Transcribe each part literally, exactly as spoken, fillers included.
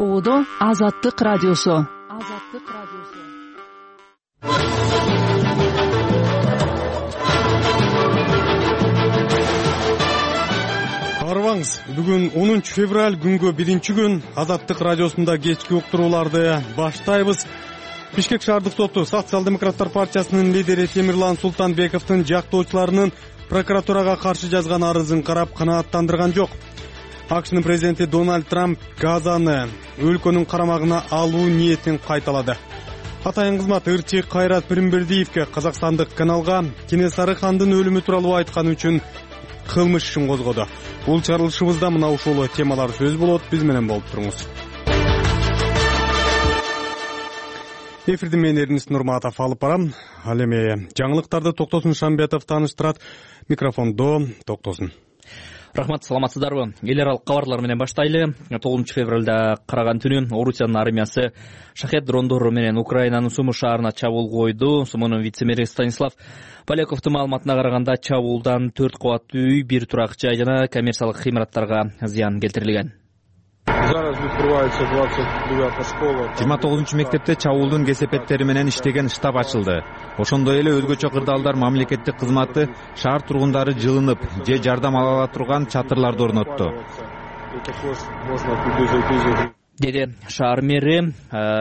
Оодо Азаттык радиосу. Азаттык радиосу. Арбаңыз, бүгүн онунчу февраль күнгө биринчи күн Азаттык радиосунда кечки уктурууларды баштайбыз. Бишкек шаардык соту Социал-демократтар партиясынын лидери Темирлан Султанбековдун жактоочуларынын прокуратурага каршы жазган арызын карап канааттандырган жок. АКШнын президенти Дональд Трамп Газаны өлкөнүн карамагына алуу ниетин кайталады. Атайын кызмат ырчы Кайрат Пиринбердиевке казакстандык каналга Кенесары хандын өлүмү тууралуу айтканы үчүн кылмыш ишин козгоду. Бул чыгарылышыбызда мына ушул темалар сөз болот. Биз менен болуп туруңуз. Эфирди мен Эрнис Нурматов алып барам. Ал эми жаңылыктарды Токтосун Шамбетов тааныштырат. Микрофондо Токтосун. Рахмат, саламатсыздарбы? Эл аралык кабарлар менен баштайлы. тогузунчу февралда караган түнү Орусиянын армиясы шахет дрондору менен Украинанын Сумы шаарына чабуул койду. Сумунун вице-мэри Станислав Поляковдун маалыматына караганда чабуулдан төрт кабаттуу үй, бир турак жай жана коммерциялык имараттарга зыян келтирилген. жыйырма тогузунчу мектепте чабуулдун кесепеттери менен иштеген штаб ачылды. Ошондой эле өзгөчө кырдаалдар мамлекеттик кызматы шаар тургундары жылынып же жардам ала ала турган чатырларды орнотту, деди шаар мэри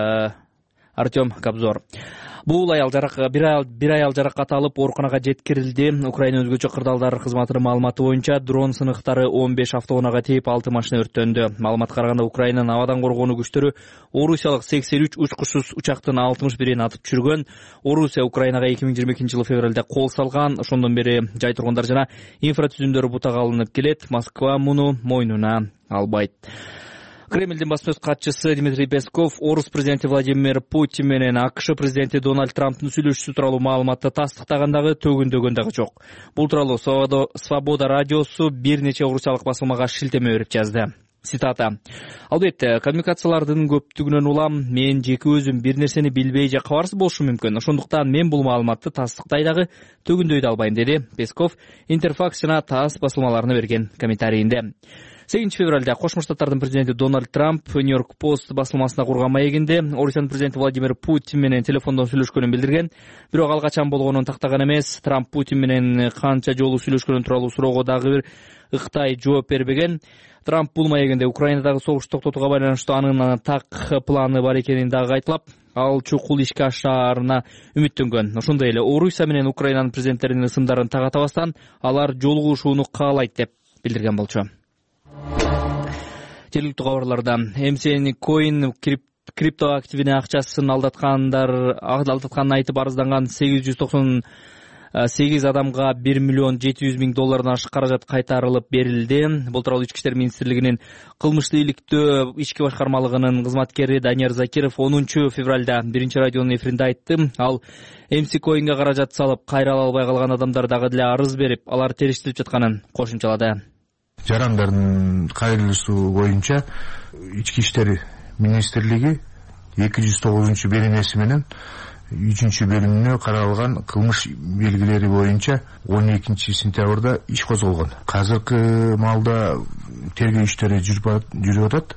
Артем Кобзор. Бул аял бир аял жаракат алып ооруканага жеткирилди. Украина өзгөчө кырдаалдар кызматынын маалыматы боюнча дрон сыныктары он беш автоунаага тийип алты машина өрттөндү. Маалыматка караганда Украинанын абадан коргонуу күчтөрү орусиялык сексен үч учкучсуз учактын алтымыш бирин атып түшүргөн. Орусия Украинага эки миң жыйырма экинчи жылы февралда кол салган. Ошондон бери жай тургундар жана инфратүзүмдөрү бутага алынып келет. Москва муну мойнуна албайт. Кремлдин басма сөз катчысы Дмитрий Песков орус президенти Владимир Путин менен АКШ президенти Дональд Трамптын сүйлөшүүсү тууралуу маалыматты тастыктагандагы төгүндөгөн дагы жок. Бул тууралуу Свобода радиосу бир нече орусиялык басылмага шилтеме берип жазды. Цитата: "Албетте, коммуникациялардын көптүгүнөн улам мен жеке өзүм бир нерсени билбей же кабарсыз болушум мүмкүн. Ошондуктан мен бул маалыматты тастыктай дагы төгүндөй да албайм", деди Песков Интерфакс жана ТАСС басылмаларына берген комментарийинде. сегизинчи февралда Кошмо Штаттардын президенти Дональд Трамп Нью-Йорк Пост басылмасына курган маегинде Орусиянын президенти Владимир Путин менен телефондон сүйлөшкөнүн билдирген. Бирок ал качан болгонун тактаган эмес. Трамп Путин менен канча жолу сүйлөшкөнү тууралуу суроого дагы бир ыктай жооп бербеген. Трамп бул маегинде Украинадагы согушту токтотууга байланыштуу анын так планы бар экенин дагы айтылап, ал чукул ишке ашаарына үмүттөнгөн. Ошондой эле Орусия менен Украинанын президенттеринин ысымдарын тагатабастан алар жолугушууну каалайт деп билдирген болчу. Жергиликтүү кабарларда эм си эн Coin крипто активине акчасын алдаткандар алдатканын айтып арызданган сегиз жүз токсон сегиз адамга бир миллион жети жүз миң доллардан ашык каражат кайтарылып берилди. Бул тууралуу Ички иштер министрлигинин кылмыштуу иликтөө ички башкармалыгынын кызматкери Данияр Закиров онунчу февралда биринчи радионун эфиринде айтты. Ал эм си Coin'ге каражат салып кайра ала албай калган адамдар дагы деле арыз берип, алар териштирип жатканын кошумчалады. Жарандардын кайрылышуу боюнча Ички иштер министрлиги эки жүз тогузунчу беренеси менен үчүнчү бөлүмүнө каралган кылмыш белгилери боюнча он экинчи сентябрда иш козголгон. Азыркы маалда тергөө иштери жүрүп атат,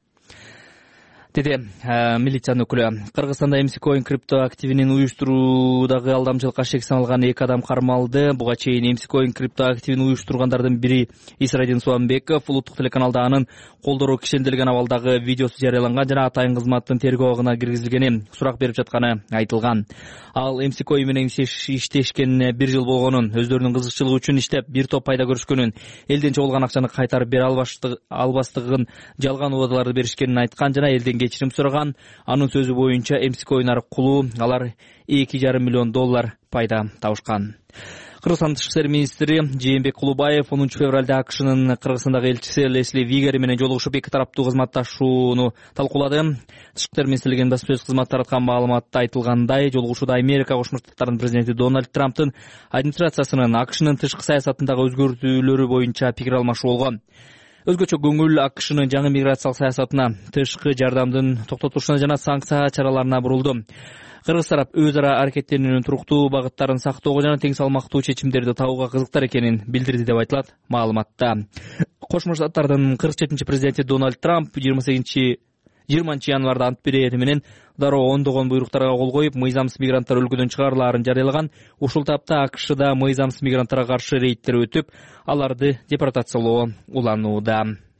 деди милициянын өкүлү. Кыргызстанда эм си Coin крипто активинин уюштуруудагы алдамчылыкка шек салган эки адам кармалды. Буга чейин эм си Coin крипто активин уюштургандардын бири Исрадин Суамбеков улуттук телеканалда анын колдору кишенделген абалдагы видеосу жарыяланган жана атайын кызматтын тергөө абагына киргизилгени сурак берип жатканы айтылган. Ал эм си Coin менен иштешкенине бир жыл болгонун, өздөрүнүн кызыкчылыгы үчүн иштеп бир топ пайда көрүшкөнүн, элден чогулган акчаны кайтарып бере албастыгын, жалган убадаларды беришкенин айткан жана элден кечирим сураган. Анын сөзү боюнча эм си Coin аркылуу алар эки жарым миллион доллар пайда табышкан. Кыргызстан тышкы иштер министри Жээнбек Кулубаев онунчу февралда АКШнын Кыргызстандагы элчиси Лесли Вигери менен жолугушуп эки тараптуу кызматташууну талкуулады. Тышкы иштер министрлигинин басма сөз кызматы тараткан маалыматта айтылгандай, жолугушууда Америка Кошмо Штаттарынын президенти Дональд Трамптын администрациясынын АКШнын тышкы саясатындагы өзгөртүүлөрү боюнча пикир алмашуу болгон. Өзгөчө көңүл АКШнын жаңы миграциялык саясатына, тышкы жардамдын токтотушуна жана санкция чараларына бурулду. Кыргыз тарап өз ара аракеттенүүнүн туруктуу багыттарын сактоого жана тең салмактуу чечимдерди табууга кызыктар экенин билдирди деп айтылат маалыматта. Кошмо Штаттардын кырк жетинчи президенти Дональд Трамп жыйырма сегизинчи жыйырманчы январда ант берери менен дароо ондогон буйруктарга кол коюп, мыйзамсыз мигранттар өлкөдөн чыгарылаарын жарыялаган. Ушул тапта АКШда мыйзамсыз мигранттарга каршы рейдтер өтүп, аларды депортациялоо уланууда.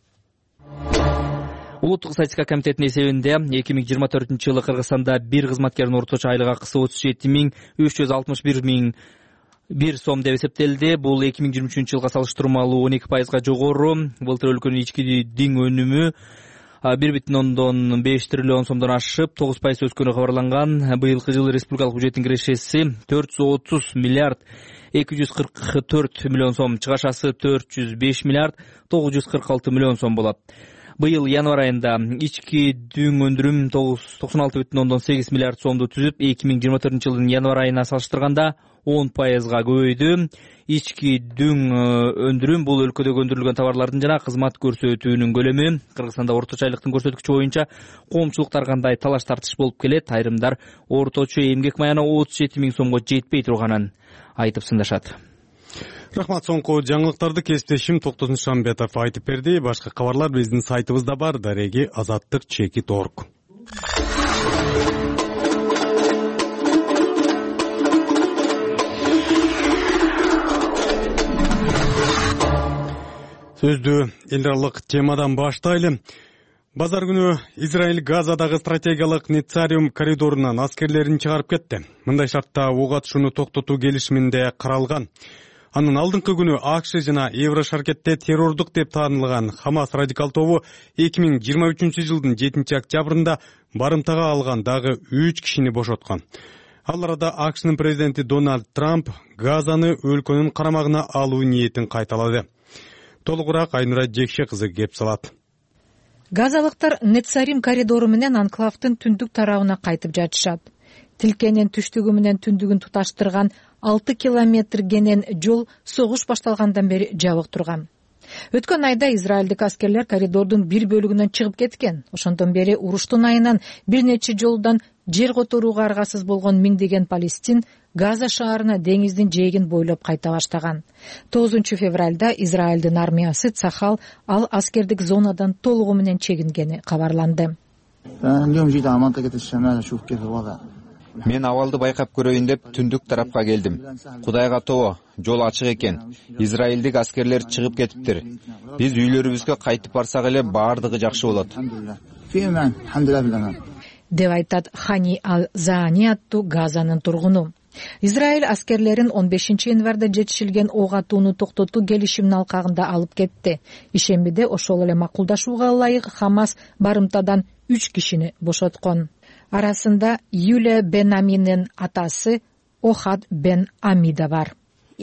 Улуттук статистика комитетинин эсебинде эки миң жыйырма төртүнчү жылы Кыргызстанда бир кызматкердин орточо айлык акысы отуз жети миң үч жүз алтымыш бир миң бир сом деп эсептелди. Бул эки миң жыйырма үчүнчү жылга салыштырмалуу он эки пайызга жогору. Былтыр өлкөнүн ички диң өнүмү бир бүтүн ондон беш триллион сомдон ашып, тогуз пайыз өскөнү кабарланган. Быйылкы жылы республикалык бюджеттин кирешеси төрт жүз отуз миллиард эки жүз кырк төрт миллион сом, чыгашасы төрт жүз беш миллиард тогуз жүз кырк алты миллион сом болот. Быйыл январь айында ички дүң өндүрүм токсон алты бүтүн ондон сегиз миллиард сомду түзүп, эки миң жыйырма төртүнчү жылдын январь айына салыштырганда он пайызга көбөйдү. Ички дүң өндүрүм бул өлкөдөгү өндүрүлгөн товарлардын жана кызмат көрсөтүүнүн көлөмү. Кыргызстанда орточо айлыктын көрсөткүчү боюнча коомчулуктар кандай талаш тартыш болуп келет, айрымдар орточо эмгек маяна отуз жети миң сомго жетпей турганын айтып сындашат. Рахмат, соңку жаңылыктарды кесиптешим Токтосун Шамбетов айтып берди. Башка кабарлар биздин сайтыбызда бар, дареги азаттык чекит орг. Сөздү эл аралык темадан баштайлы. Базар күнү Израиль Газадагы стратегиялык Нецариум коридорунан аскерлерин чыгарып кетти. Мындай шартта ок атышууну токтотуу келишиминде каралган. Анын алдыңкы күнү АКШ жана Еврошаркетте террордук деп таанылган Хамас радикал тобу эки миң жыйырма үчүнчү жылдын жетинчи октябрында барымтага алган дагы үч кишини бошоткон. Ал арада АКШнын президенти Дональд Трамп Газаны өлкөнүн карамагына алуу ниетин кайталады. Толугураак Айнура Жекше кызы кеп салат. Газалыктар Нецарим коридору менен анклавдын түндүк тарабына кайтып жатышат. Тилкенин түштүгү менен түндүгүн туташтырган алты километргенен жол согуш башталгандан бери жабык турган. Өткөн айда израилдик аскерлер коридордун бир бөлүгүнөн чыгып кеткен. Ошондон бери уруштун айынан бир нече жолдон жер которууга аргасыз болгон миңдеген палестин Газа шаарына деңиздин жээгин бойлоп кайта баштаган. тогузунчу февралда Израилдин армиясы Цахал ал аскердик зонадан толугу менен чегингени кабарланды. Мен абалды байкап көрөйүн деп түндүк тарапка келдим. Кудайга тобо, жол ачык экен. Израилдик аскерлер чыгып кетиптир. Биз үйлөрүбүзгө кайтып барсак эле баардыгы жакшы болот. Деп айтат Хани Ал-Заани аттуу Газанын тургуну. Израиль аскерлерин он бешинчи январда жетишилген ок атууну токтотуу келишиминин алкагында алып кетти. Ишембиде ошол эле макулдашууга ылайык Хамас барымтадан үч кишини бошоткон. Арасында Юлия бен Аминин атасы Охад бен Амида бар.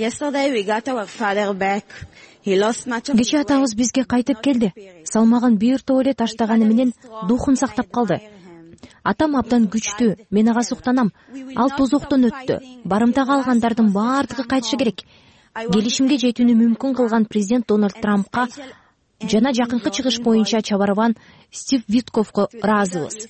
Кечээ атабыз бизге кайтып келди. Салмагын бир топ эле таштаганы менен духун сактап калды. Атам абдан күчтүү, мен ага суктанам. Ал тозоктон өттү. Барымтага алгандардын баардыгы кайтышы керек. Келишимге жетүүнү мүмкүн кылган президент Дональд Трампка жана жакынкы чыгыш боюнча чабарган Стив Витковго ыраазыбыз.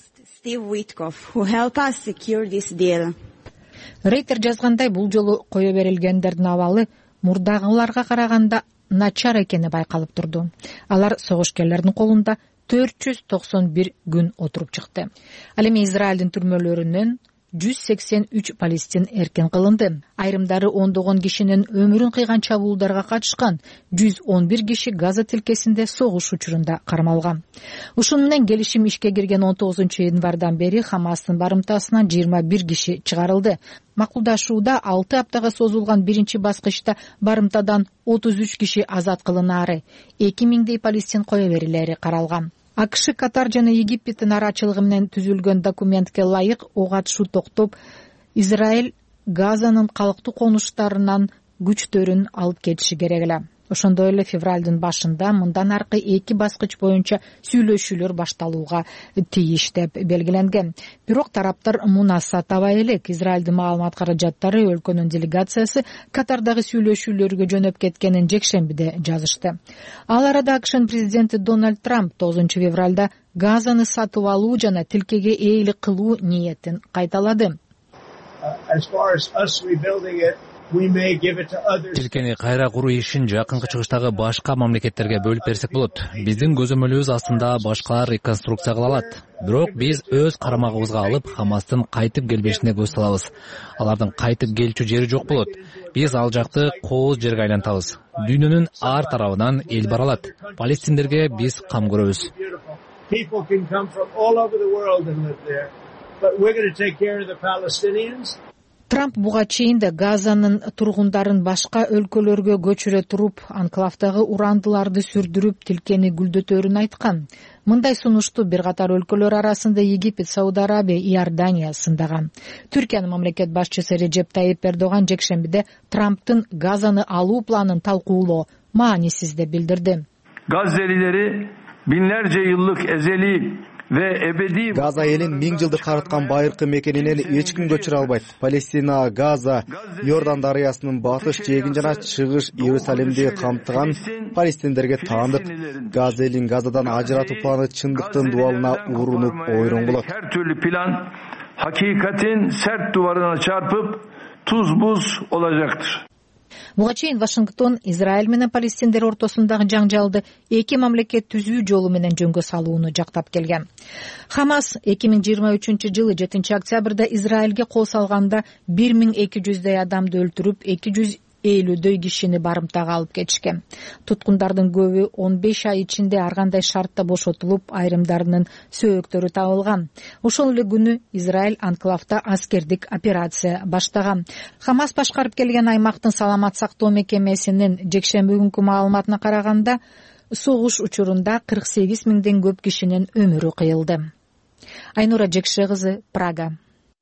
Рейтер жазгандай, бул жолу кое берилгендердин абалы мурдагыларга караганда начар экени байкалып турду. Алар согушкерлердин колунда төрт жүз токсон бир күн отуруп чыкты. Ал эми Израилдин түрмөлөрүнөн жүз сексен үч палестин эркин кылынды. Айрымдары ондогон кишинин өмүрүн кыйган чабуулдарга катышкан. жүз он бир киши Газа тилкесинде согуш учурунда кармалган. Ушуну менен келишим ишке кирген он тогузунчу январдан бери Хамастын барымтасынан жыйырма бир киши чыгарылды. Макулдашууда алты аптага созулган биринчи баскычта барымтадан отуз үч киши азат кылынаары, эки миңдей палестин кое берилери каралган. АКШ, Катар жана Египеттин арачылыгы менен түзүлгөн документке ылайык ок атышуу токтоп, Израиль Газанын калктуу конуштарынан күчтөрүн алып кетиши керек эле. Ошондой эле февралдын башында мындан аркы эки баскыч боюнча сүйлөшүүлөр башталууга тийиш деп белгиленген. Бирок тараптар мунаса табай элек. Израилдин маалымат каражаттары өлкөнүн делегациясы Катардагы сүйлөшүүлөргө жөнөп кеткенин жекшембиде жазышты. Ал арада АКШнын президенти Дональд Трамп тогузунчу февралда Газаны сатып алуу жана тилкеге ээлик кылуу ниетин кайталады. тилкени кайра куруу ишин жакынкы чыгыштагы башка мамлекеттерге бөлүп берсек болот. Биздин көзөмөлүбүз астында башкалар реконструкция кыла алат. Бирок биз өз карамагыбызга алып, Хамастын кайтып келбешине көз салабыз. Алардын кайтып келчү жери жок болот. Биз ал жакты кооз жерге айлантабыз. Дүйнөнүн ар тарабынан эл бара алат. Палестиндерге биз кам көрөбүз. Трамп буга чейин да Газанын тургундарын башка өлкөлөргө көчүрө туруп, анклавдагы урандыларды сүрдүрүп, тилкени гүлдөтөөрүн айткан. Мындай сунушту бир катар өлкөлөр арасында Египет, Сауд Арабия, Иордания сындаган. Түркиянын мамлекет башчысы Режеп Тайип Эрдоган жекшембиде Трамптын Газаны алуу планын талкуулоо маанисиз деп билдирди. Gazze'lileri binlerce yıllık ezeli ve ebedi Газа элин миң жылдык карыткан байыркы мекенинен эч ким көчүрө албайт. Палестина, Газа, Иордан дарыясынын батыш жээгин жана чыгыш Иерусалимди камтыган палестиндерге таандык. Газа элин Газадан ажыратуу планы чындыктын дубалына урунуп ойрон болот. Her türlü plan hakikatin sert duvarına çarpıp tuz buz olacaktır. Буга чейин Вашингтон Израиль менен палестиндер ортосундагы жаңжалды эки мамлекет түзүү жолу менен жөнгө салууну жактап келген. Хамас эки миң жыйырма үчүнчү жылы жетинчи октябрда Израилге кол салганда бир миң эки жүздөй адамды өлтүрүп, эки жүз элүүдөй кишини барымтага алып кетишкен. Туткундардын көбү он беш ай ичинде ар кандай шартта бошотулуп, айрымдарынын сөөктөрү табылган. Ошол эле күнү Израиль анклавда аскердик операция баштаган. Хамас башкарып келген аймактын саламат сактоо мекемесинин жекшемби күнкү маалыматына караганда, согуш учурунда кырк сегиз миңден көп кишинин өмүрү кыйылды. Айнура Жекше кызы, Прага.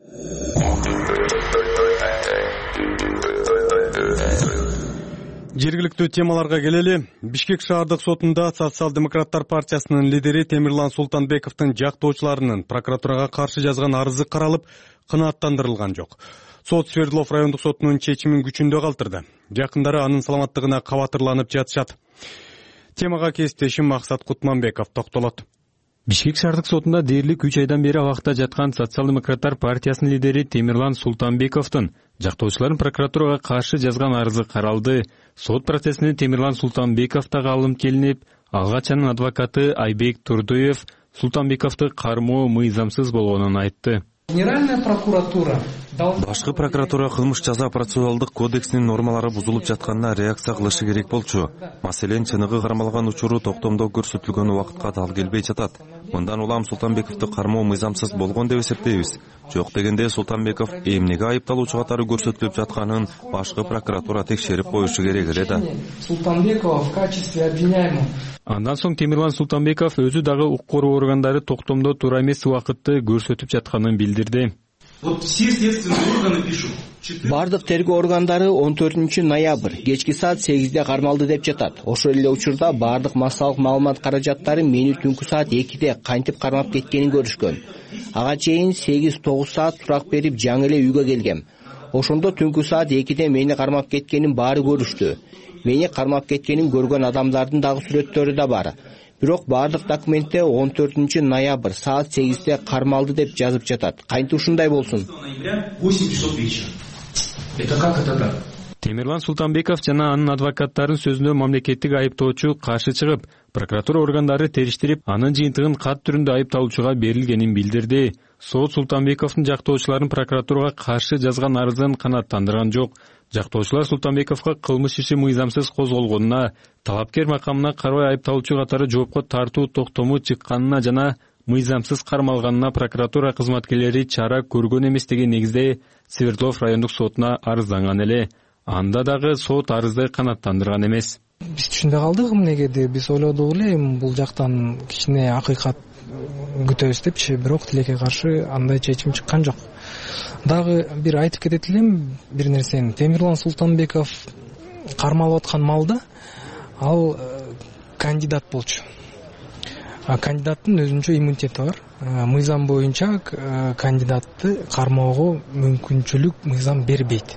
Жергиликтүү темаларга келели. Бишкек шаардык сотунда Социал-демократтар партиясынын лидери Темирлан Султанбековдун жактоочуларынын прокуратурага каршы жазган арызы каралып, кынааттандырылган жок. Сот Свердлов райондук сотунун чечимин күчүндө калтырды. Жакындары анын саламаттыгына кабатырланып жатышат. Темага кесиптешим Максат Кутманбеков токтолот. Бишкек шаардык сотунда дээрлик үч айдан бери абакта жаткан Социал-демократтар партиясынын лидери Темирлан Султанбековдун жактоочуларын прокуратурага каршы жазган арызы каралды. Сот процессине Темирлан Султанбеков дагы алынып келинип, алгач анын адвокаты Айбек Турдуев Султанбековду кармоо мыйзамсыз болгонун айтты. Генеральная прокуратура Башкы прокуратура кылмыш жаза процессуалдык кодексинин нормалары бузулуп жатканына реакция кылышы керек болчу. Маселен, чыныгы кармалган учуру токтомдо көрсөтүлгөн убакытка дал келбей жатат. Мындан улам Султанбековду кармоо мыйзамсыз болгон деп эсептейбиз. Жок дегенде Султанбеков эмнеге айыпталуучу катары көрсөтүлүп жатканын башкы прокуратура текшерип коюшу керек эле да. Султанбекова в качестве обвиняемого. Андан соң Темирлан Султанбеков өзү дагы укук короо органдары токтомдо туура эмес убакытты көрсөтүп жатканын билдирди. Вот все следственные органы пишут. Бардык тергөө органдары он төртүнчү ноябрь кечки саат сегизде кармалды деп жатат. Ошол эле учурда бардык массалык маалымат каражаттары мени түнкү саат экиде кантип кармап кеткенин көрүшкөн. Ага чейин сегиз тогуз саат сурак берип жаңы эле үйгө келгем. Ошондо түнкү саат экиде мени кармап кеткенин баары көрүштү. Мени кармап кеткенин көргөн адамдардын дагы сүрөттөрү да бар. Бирок бардык документте он төртүнчү ноябрь саат сегизде кармалды деп жазып жатат. Кантип ушундай болсун? Это как это так? Темирлан Султанбеков жана анын адвокаттарын сөзүнө мамлекеттик айыптоочу каршы чыгып, прокуратура органдары териштирип, анын жыйынтыгын кат түрүндө айыпталуучуга берилгенин билдирди. Сот Султанбековдун жактоочуларын прокуратурага каршы жазган арызын канааттандырган жок. Жактоочулар Султанбековго кылмыш иши мыйзамсыз козголгонуна, талапкер макамына карабай айыпталуучу катары жоопко тартуу токтому чыкканына жана мыйзамсыз кармалганына прокуратура кызматкерлери чара көргөн эмес деген негизде Свердлов райондук сотуна арызданган эле. Анда дагы сот арызды канааттандырган эмес. Биз түшүнбөй калдык эмнеге, биз ойлодук эле бул жактан кичине акыйкат күтөбүз депчи, бирок тилекке каршы андай чечим чыккан жок. Дагы бир айтып кетет элем бир нерсени. Темирлан Султанбеков кармалып аткан малда ал кандидат болчу. Кандидаттын өзүнчө иммунитети бар. Мыйзам боюнча кандидатты кармоого мүмкүнчүлүк мыйзам бербейт.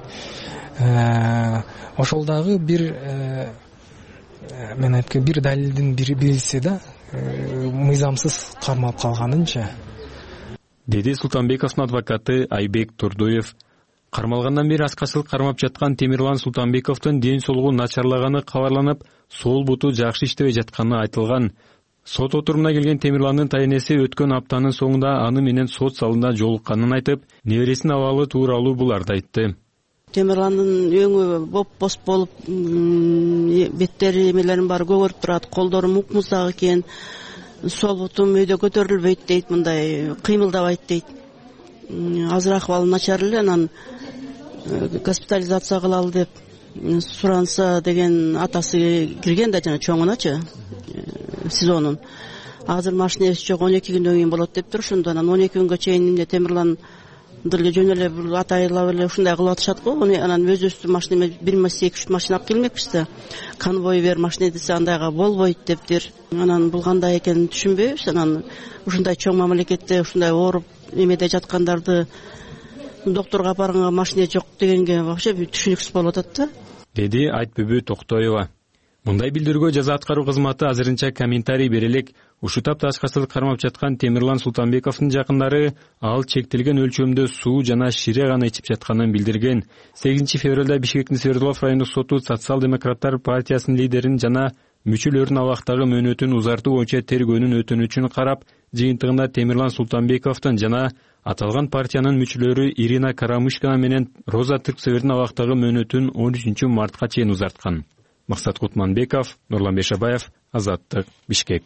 Ошол дагы бир мен айткан бир далилдин бири белгиси да, мыйзамсыз кармалып калганынча. Деди Султанбековдун адвокаты Айбек Турдуев. кармалгандан бери аскарчылык кармап жаткан Темирлан Султанбековдун ден соолугу начарлаганы кабарланып, сол буту жакшы иштебей жатканы айтылган. Сот отурумуна келген Темирландын тайнеси өткөн аптанын соңунда аны менен сот залында жолукканын айтып, небересинин абалы тууралуу буларды айтты. Темирландын өңү боп-боз болуп, беттери эмелерин баары көгөрүп турат, колдору мук-муздак экен, сол бутум өйдө көтөрүлбөйт дейт, мындай кыймылдабайт дейт. Азыр акыбалы начар эле, анан госпитализация кылалы деп суранса деген атасы кирген да, жана чоңуначы сезонун. Азыр машинеси жок, он эки күндөн кийин болот деп тур. Ошондо анан он эки күнгө чейин эмне Темирлан деле жөн эле бул атайлап эле ушундай кылып атышат го. Анан өзүбүздүн машина бир эки үч машина алып келмекпиз да. Конвой бер машина десе андайга болбойт дептир. Анан бул кандай экенин түшүнбөйбүз. Анан ушундай чоң мамлекетте ушундай ооруп эмеде жаткандарды докторго апарганга машина жок дегенге вообще түшүнүксүз болуп атат да, деди Айтбүбү Токтоева. Мындай билдирүүгө жаза аткаруу кызматы азырынча комментарий бере элек. Ушул тапта аскарчылык кармап жаткан Темирлан Султанбековдун жакындары ал чектелген өлчөмдө суу жана шире гана ичип жатканын билдирген. сегизинчи февралда Бишкектин Свердлов райондук соту Социал-демократтар партиясынын лидерин жана мүчөлөрүнүн абактагы мөөнөтүн узартуу боюнча тергөөнүн өтүнүчүн карап, жыйынтыгында Темирлан Султанбековдун жана аталган партиянын мүчөлөрү Ирина Карамышкина менен Роза Түрксевердин абактагы мөөнөтүн он үчүнчү мартка чейин узарткан. Максат Кутманбеков, Нурлан Бешабаев, Азаттык, Бишкек.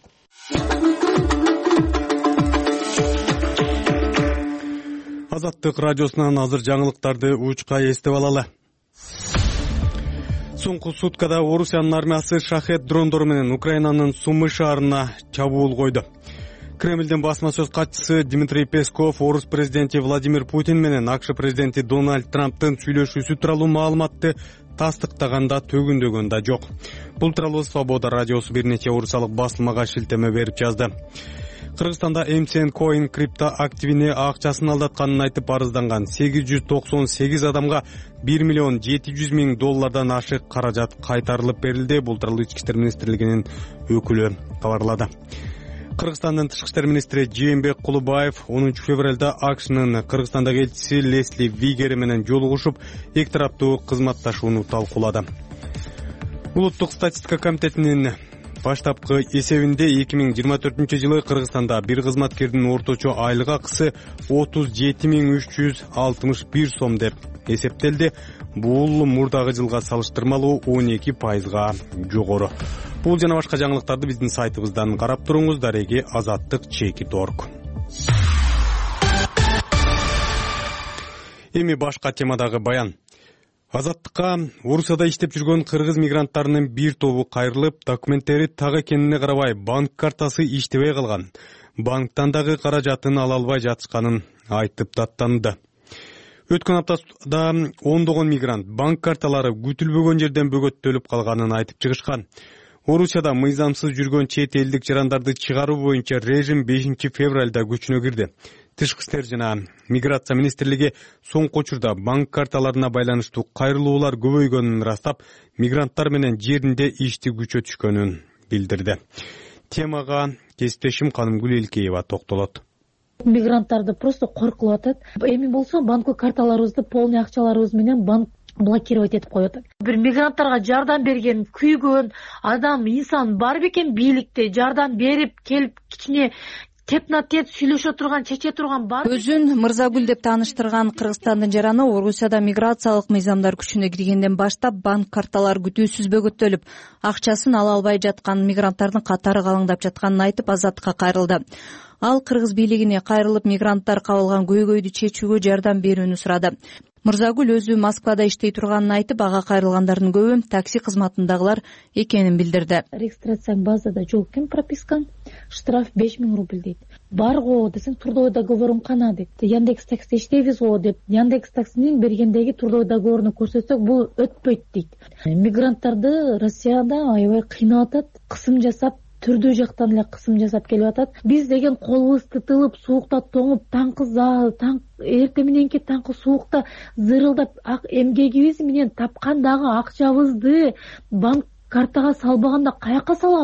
Азаттык радиосунан азыр жаңылыктарды учка эстеп алалы. Соңку суткада Орусиянын армиясы шахет дрондору менен Украинанын Сумы шаарына чабуул койду. Кремлдин басма сөз катчысы Дмитрий Песков орус президенти Владимир Путин менен АКШ президенти Дональд Трамптын сүйлөшүүсү тууралуу маалыматты тастыктаганда төгүндөгөн да жок. Бул тууралуу Свобода радиосу бир нече орусиялык басылмага шилтеме берип жазды. Кыргызстанда эм си эн Coin крипто активине акчасын алдатканын айтып арызданган сегиз жүз токсон сегиз адамга бир миллион жети жүз миң доллардан ашык каражат кайтарылып берилди. Бул тууралуу Ички иштер министрлигинин өкүлү кабарлады. Кыргызстандын тышкы иштер министри Жээнбек Кулубаев онунчу февралда АКШнын Кыргызстандагы элчиси Лесли Вигери менен жолугушуп, эки тараптуу кызматташууну талкуулады. Улуттук статистика комитетинин баштапкы эсебинде эки миң жыйырма төртүнчү жылы Кыргызстанда бир кызматкердин орточо айлык акысы отуз жети миң үч жүз алтымыш бир сом деп эсептелди. Бул мурдагы жылга салыштырмалуу он эки пайызга жогору. Бул жана башка жаңылыктарды биздин сайтыбыздан карап туруңуз. Дареги азаттык чекит точка орг. Эми башка темадагы баян. Азаттыкка Орусияда иштеп жүргөн кыргыз мигранттарынын бир тобу кайрылып, документтери так экенине карабай банк картасы иштебей калган. Банктан дагы каражатын ала албай жатышканын айтып даттанды. Өткөн аптада ондогон мигрант банк карталары күтүлбөгөн жерден бөгөттөлүп калганын айтып чыгышкан. Орусияда мыйзамсыз жүргөн чет элдик жарандарды чыгаруу боюнча режим бешинчи февралда күчүнө кирди. Тышкы иштер жана миграция министрлиги соңку учурда банк карталарына байланыштуу кайрылуулар көбөйгөнүн ырастап, мигранттар менен жеринде ишти күчөтүшкөнүн билдирди. Темага кесиптешим Канымгүл Элкеева токтолот. Мигранттарды просто коркулуп атат. Эми болсо банк карталарыбызды полный акчаларыбыз менен банк блокировать этип коет. Бир мигранттарга жардам берген, күйгөн адам, инсан бар бекен бийликте жардам берип келип кичине тепна-тет сүйлөшө турган, чече турган бар. Өзүн Мырзагүл деп тааныштырган Кыргызстандын жараны Орусияда миграциялык мыйзамдар күчүнө киргенден баштап банк карталары күтүүсүз бөгөттөлүп, акчасын ала албай жаткан мигранттардын катары калыңдап жатканын айтып азаттыкка кайрылды. Ал кыргыз бийлигине кайрылып мигранттар кабылган көйгөйдү чечүүгө жардам берүүнү сурады. Мырзагүл өзү Москвада иштей турганын айтып, ага кайрылгандардын көбү такси кызматындагылар экенин билдирди. Регистрацияң базада жок экен, пропискаң, штраф беш миң рубль дейт. Бар го десең, трудовой договоруң кана дейт. Яндекс такси иштейбиз го деп, Яндекс таксинин бергендеги трудовой договоруну көрсөтсөк, бул өтпөйт дейт. Мигранттарды Россияда аябай кыйнап атат, кысым жасап, түрдүү жактан эле кысым жасап келип атат. Биз деген колубуз тытылып, суукта тоңуп, таңкы заа, таң эртең мененки таңкы суукта зырылдап, эмгегибиз менен тапкандагы акчабызды банк картага салбаганда каяка салабыз?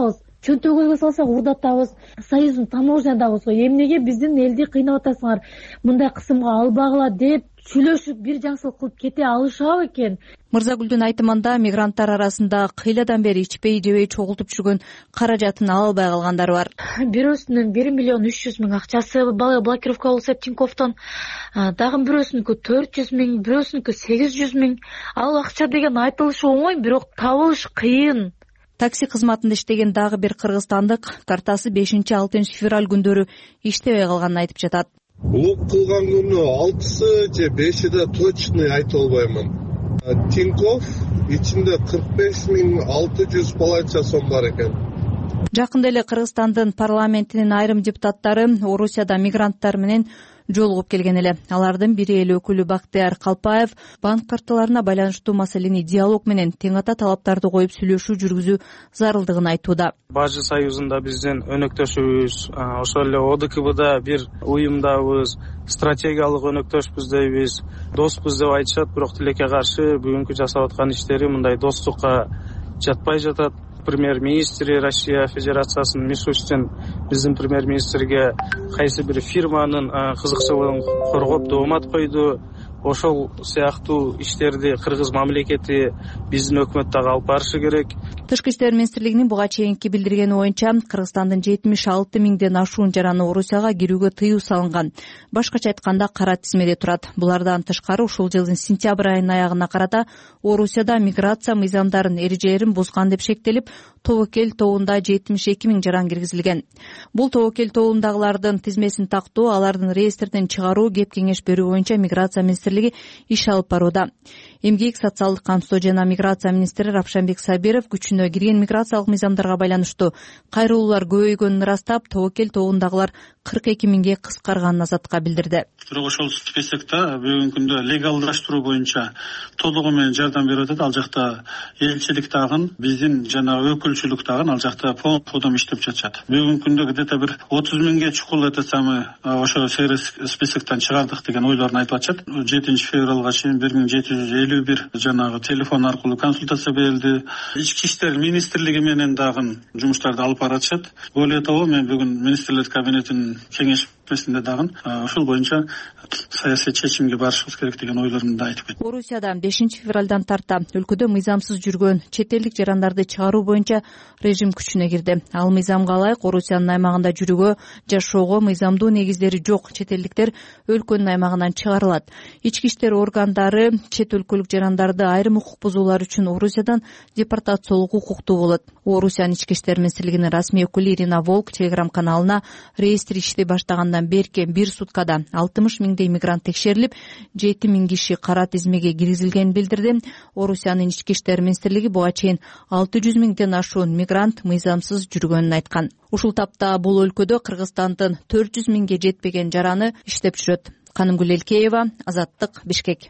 чөнтөгүбүзгө салсак урдатабыз, союздун таможнядабыз го, эмнеге биздин элди кыйнап атасыңар, мындай кысымга албагыла деп сүйлөшүп бир жакшылык кылып кете алышабы экен. Мырзагүлдүн айтымында мигранттар арасында кыйладан бери ичпей жебей чогултуп жүргөн каражатын ала албай калгандар бар. Бирөөсүнүн бир миллион үч жүз миң акчасы блокировка болсо Тиньковдон, дагы бирөөсүнүкү төрт жүз миң, бирөөсүнүкү сегиз жүз миң. Ал акча деген айтылышы оңой, бирок табылыш кыйын. Такси кызматында иштеген дагы бир кыргызстандык картасы бешинчи алтынчы февраль күндөрү иштебей калганын айтып жатат. Бул кылган күнү алтысы же бешиде точно айта албаймын. Тинькофф ичинде кырк беш миң алты жүз полайча сом бар экен. Жакында эле Кыргызстандын парламентинин айрым депутаттары Орусияда мигранттар менен жолугуп келген эле. Алардын бири эл өкүлү Бактыяр Калпаев банк карталарына байланыштуу маселени диалог менен тең ата талаптарды коюп сүйлөшүү жүргүзүү зарылдыгын айтууда. Бажы союзунда биздин өнөктөшүбүз, ошол эле О Д К Б'да бир уюмдабыз, стратегиялык өнөктөшпүз дейбиз, доспуз деп айтышат, бирок тилекке каршы бүгүнкү жасап аткан иштери мындай достукка жатпай жатат. Премьер-министри Россия Федерациясынын Мишустин биздин премьер-министрге кайсы бир фирманын кызыкчылыгын коргоп доомат койду. Ошол сыяктуу иштерди кыргыз мамлекети, биздин өкмөт дагы алып барышы керек. Тышкы иштер министрлигинин буга чейинки билдиргени боюнча Кыргызстандын жетимиш алты миңден ашуун жараны Орусияга кирүүгө тыюу салынган. Башкача айтканда кара тизмеде турат. Булардан тышкары ушул жылдын сентябрь айынын аягына карата Орусияда миграция мыйзамдарын эрежелерин бузган деп шектелип, тобокел тобунда жетимиш эки миң жаран киргизилген. Бул тобокел тобундагылардын тизмесин тактоо, алардын реестрден чыгаруу, кеп кеңеш берүү боюнча миграция министрлиги иш алып барууда. Эмгек, социалдык камсоо жана миграция министри Равшанбек Сабиров күчүнө кирген миграциялык мыйзамдарга байланыштуу кайрылуулар көбөйгөнүн ырастап, тобокел тобундагылар кырк эки миңге кыскарганын Азатка билдирди. Бирок ошол списокто бүгүнкү күндө легалдаштыруу боюнча толугу менен жардам берип атат. Ал жакта элчилик дагы, биздин жана өкүлчүлүк дагы ал жакта полный ходом иштеп жатышат. Бүгүнкү күндө где-то бир отуз миңге чукул это самый ошо списоктон чыгардык деген ойлорун айтып атышат. жетинчи февралга чейин бир миң жети жүз элүү бир жанагы телефон аркылуу консультация берилди. Ички иштер министрлиги менен дагы жумуштарды алып баратышат. Более того, мен бүгүн министрлер кабинетинин кеңешмесинде дагы ошол боюнча саясий чечимге барышыбыз керек деген ойлорун да айтып кетти. Орусияда бешинчи февралдан тарта өлкөдө мыйзамсыз жүргөн чет элдик жарандарды чыгаруу боюнча режим күчүнө кирди. Ал мыйзамга ылайык Орусиянын аймагында жүрүүгө, жашоого мыйзамдуу негиздери жок чет элдиктер өлкөнүн аймагынан чыгарылат. Ички иштер органдары чет өлкөлүк жарандарды айрым укук бузуулар үчүн Орусиядан депортациялоого укуктуу болот. Орусиянын ички иштер министрлигинин расмий өкүлү Ирина Волк телеграм каналына реестр ишти баштагандан берки бир суткада алтымыш миңдей мигрант текшерилип, жети миң киши кара тизмеге киргизилгенин билдирди. Орусиянын ички иштер министрлиги буга чейин алты жүз миңден ашуун мигрант мыйзамсыз жүргөнүн айткан. Ушул тапта бул өлкөдө Кыргызстандын төрт жүз миңге жетпеген жараны иштеп жүрөт. Канымгүл Элкеева, Азаттык, Бишкек.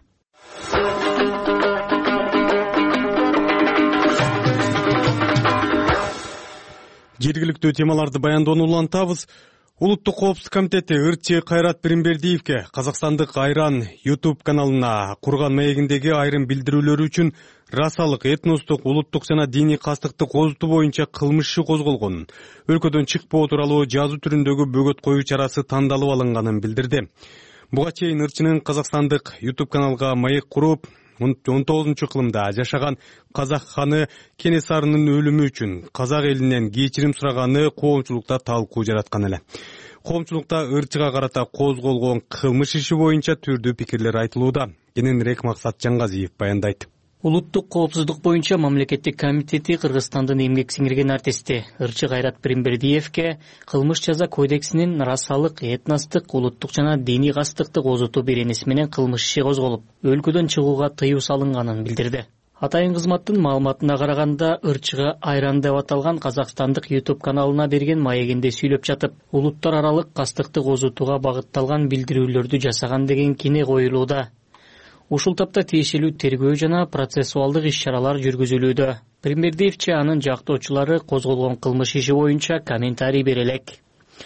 Жергиликтүү темаларды баяндоону улантабыз. Улуттук коопсуздук комитети ырчы Кайрат Биримбердиевке Казакстандык Айран YouTube каналына курган маегиндеги айрым билдирүүлөрү үчүн расалык, этностук, улуттук жана диний кастыкты козутуу боюнча кылмыш иши козголгонун, өлкөдөн чыкпоо тууралуу жазуу түрүндөгү бөгөт коюу чарасы тандалып алынганын билдирди. Буга чейин ырчынын Казакстандык YouTube каналга маек куруп, он тогузунчу кылымда жашаган казак ханы Кенесарынын өлүмү үчүн казак элинен кечирим сураганы коомчулукта талкуу жараткан эле. Коомчулукта ырчыга карата козголгон кылмыш иши боюнча түрдүү пикирлер айтылууда. Кененирээк Максат Жаңгазиев баяндайт. Улуттук коопсуздук боюнча мамлекеттик комитети Кыргызстандын эмгек сиңирген артисти ырчы Кайрат Биримбердиевке кылмыш жаза кодексинин расалык, этностук, улуттук жана диний кастыкты козутуу беренеси менен кылмыш иши козголуп, өлкөдөн чыгууга тыюу салынганын билдирди. Атайын кызматтын маалыматына караганда, ырчыга Айран деп аталган Казакстандык YouTube каналына берген маегинде сүйлөп жатып, улуттар аралык кастыкты козутууга багытталган билдирүүлөрдү жасаган деген кине коюлууда. Ушул тапта тиешелүү тергөө жана процессуалдык иш-чаралар жүргүзүлүүдө. Биримбердиевчи анын жактоочулары козголгон кылмыш иши боюнча комментарий бере элек.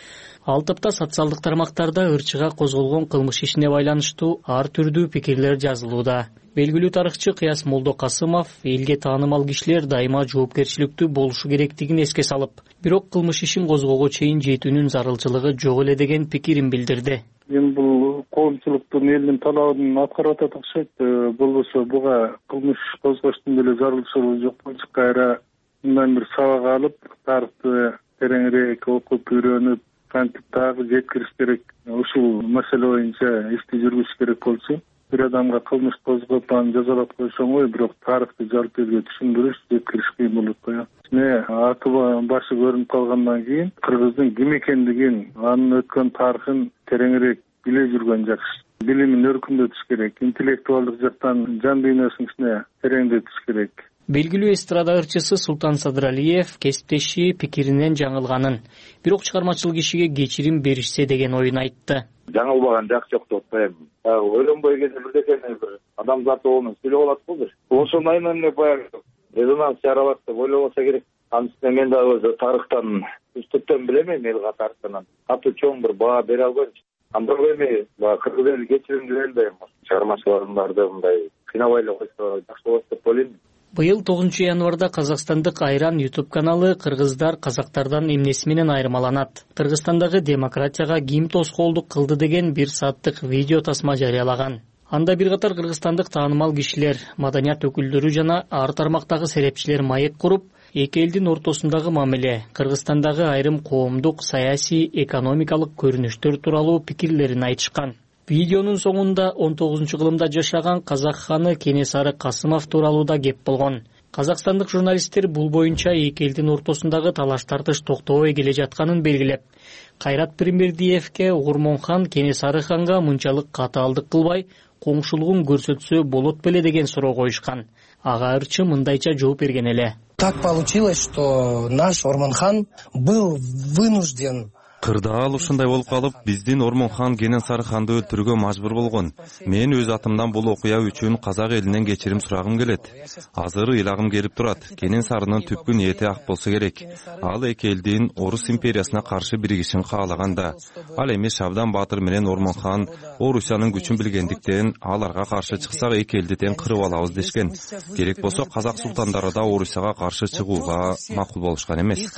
Ал тапта социалдык тармактарда ырчыга козголгон кылмыш ишине байланыштуу ар түрдүү пикирлер жазылууда. Белгилүү тарыхчы Кыяс Молдокасымов элге таанымал кишилер дайыма жоопкерчиликтүү болушу керектигин эске салып, бирок кылмыш ишин козгоого чейин жетүүнүн зарылчылыгы жок эле деген пикирин билдирди. Эми бул коомчулуктун элдин талабын аткарып атат окшойт. Болбосо буга кылмыш козгоштун деле зарылчылыгы жок болчу. Кайра мындан бир сабак алып, тарыхты тереңирээк окуп үйрөнүп, кантип дагы жеткириш керек. Ушул маселе боюнча ишти жүргүзүш керек болчу. Бир адамга кылмыш козгоп анын жазалап койсо оңой, бирок тарыхты жарып элге түшүндүрүш, жеткириш кыйын болот го. Мына аты башы көрүнүп калгандан кийин кыргыздын ким экендигин, анын өткөн тарыхын тереңирээк биле жүргөн жакшы. Билимин өркүндөтүш керек, интеллектуалдык жактан жан дүйнөсүнүн ичине тереңдетиш керек. Белгилүү эстрада ырчысы Султан Садыралиев кесиптеши пикиринен жаңылганын, бирок чыгармачыл кишиге кечирим беришсе деген оюн айтты. Жаңылбаган жак жок деп атпайм. Ойлонбой кезде бирдекени бир адамзат оонун сүйлөп алат го бир. Ошону айынан эле баягы резонанс жаралат деп ойлоболсо керек. Анын үстүнө мен дагы өзү тарыхтан үстүптөн билем, эл катарынан катуу чоң бир баа бере албайм. Андык эми баягы кыргыз эли кечиримдүү эл да эми чыгармачылардарды мындай кыйнабай эле койсо жакшы болот деп ойлойм. Быйыл тогузунчу январда казакстандык Айран YouTube каналы кыргыздар казактардан эмнеси менен айырмаланат, Кыргызстандагы демократияга ким тоскоолдук кылды деген бир сааттык видео тасма жарыялаган. Анда бир катар кыргызстандык таанымал кишилер, маданият өкүлдөрү жана ар тармактагы серепчилер маек куруп, эки элдин ортосундагы мамиле, Кыргызстандагы айрым коомдук, саясий, экономикалык көрүнүштөр тууралуу пикирлерин айтышкан. Видеонун соңунда он тогузунчу кылымда жашаган казак ханы Кенесары Касымов тууралуу да кеп болгон. Казакстандык журналисттер бул боюнча эки элдин ортосундагы талаш-тартыш токтобой келе жатканын белгилеп, Кайрат Пирмбердиевке Угурмон хан Кенесары ханга мынчалык катаалдык кылбай, коңшулугун көрсөтсө болот беле деген суроо коюшкан. Ага ырчы мындайча жооп берген эле. Так получилось, что наш Ормон-хан был вынужден Кырдаал ушундай болуп калып, биздин Ормон хан Кенесары ханды өлтүрүүгө мажбур болгон. Мен өз атымдан бул окуя үчүн казак элинен кечирим сурагым келет. Азыр ыйлагым келип турат. Кенесарынын түпкү ниети ак болсо керек. Ал эки элдин Орус империясына каршы биригишин каалаганда, ал эми Шабдан Баатыр менен Ормон хан Орусиянын күчүн билгендиктен аларга каршы чыксак эки элди тең кырып алабыз дешкен. Керек болсо казак султандары да Орусияга каршы чыгууга макул болушкан эмес.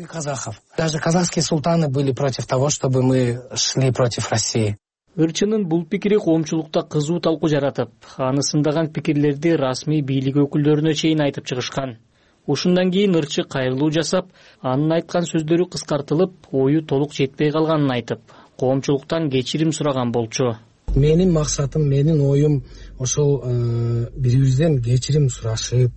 Даже казахские султаны были против того, чтобы мы шли против России. Ырчынын бул пикири коомчулукта кызуу талкуу жаратып, аны сындаган пикирлерди расмий бийлик өкүлдөрүнө чейин айтып чыгышкан. Ушундан кийин ырчы кайрылуу жасап, анын айткан сөздөрү кыскартылып, ою толук жетпей калганын айтып, коомчулуктан кечирим сураган болчу. Менин максатым, менин оюм ошол бирибизден кечирим сурашып,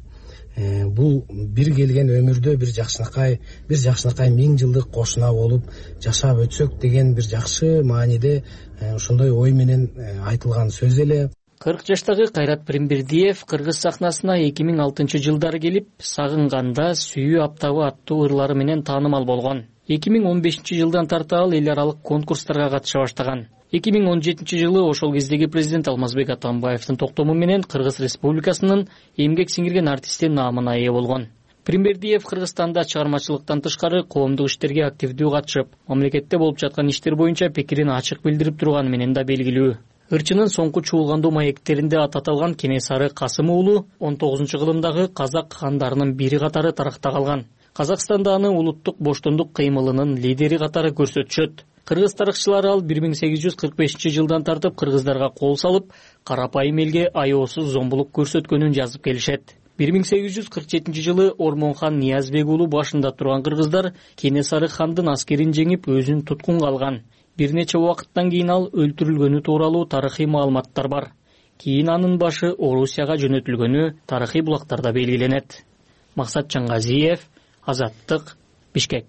бул бир келген өмүрдө бир жакшынакай, бир жакшынакай миң жылдык кошуна болуп жашап өтсөк деген бир жакшы мааниде ошондой ой менен айтылган сөз эле. кырк жаштагы Кайрат Пирмбердиев кыргыз сахнасына эки миң алтынчы жылдары келип, Сагынганда сүйүү аптабы аттуу ырлары менен таанымал болгон. эки миң он бешинчи жылдан тарта ал эл аралык конкурстарга катыша баштаган. эки миң он жетинчи жылы ошол кездеги президент Алмазбек Атамбаевдин токтому менен Кыргыз Республикасынын эмгек сиңирген артисти наамына ээ болгон. Пирмбердиев Кыргызстанда чыгармачылыктан тышкары коомдук иштерге активдүү катышып, мамлекетте болуп жаткан иштер боюнча пикирин ачык билдирип турганы менен да белгилүү. Ырчынын соңку чуулгандуу маектеринде аты аталган Кенесары Касым уулу он тогузунчу кылымдагы казак хандарынын бири катары таракта калган. Казакстанда аны улуттук боштондук кыймылынын лидери катары көрсөтүшөт. Кыргыз тарыхчылары ал бир миң сегиз жүз кырк бешинчи жылдан тартып кыргыздарга кол салып, карапайым элге аеосуз зомбулук көрсөткөнүн жазып келишет. бир миң сегиз жүз кырк жетинчи жылы Ормон хан Ниязбек уулу башында турган кыргыздар Кенесары хандын аскерин жеңип өзүн туткунга алган. Бир нече убакыттан кийин ал өлтүрүлгөнү тууралуу тарыхый маалыматтар бар. Кийин анын башы Орусияга жөнөтүлгөнү тарыхый булактарда белгиленет. Максат Чаңгазиев, Азаттык, Бишкек.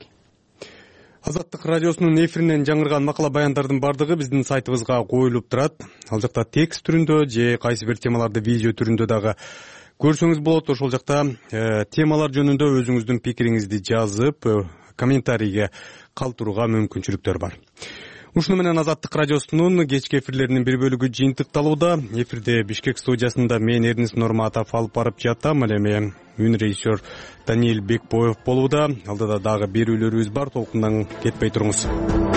Азаттык радиосунун эфиринен жаңырган макала баяндардын бардыгы биздин сайтыбызга коюлуп турат. Ал жакта текст түрүндө же кайсы бир темаларды видео түрүндө дагы көрсөңүз болот. Ошол жакта э, темалар жөнүндө өзүңүздүн пикириңизди жазып, э, комментарийге калтырууга мүмкүнчүлүктөр бар. Ушуну менен Азаттык радиосунун кечки эфирлеринин бир бөлүгү жыйынтыкталууда. Эфирде Бишкек студиясында мен Эрнис Нурматов алып барып жатам. Ал эми үн режиссер Даниил Бекбоев болууда. Алдыда дагы берүүлөрүбүз бар. Толкундан кетпей туруңуз.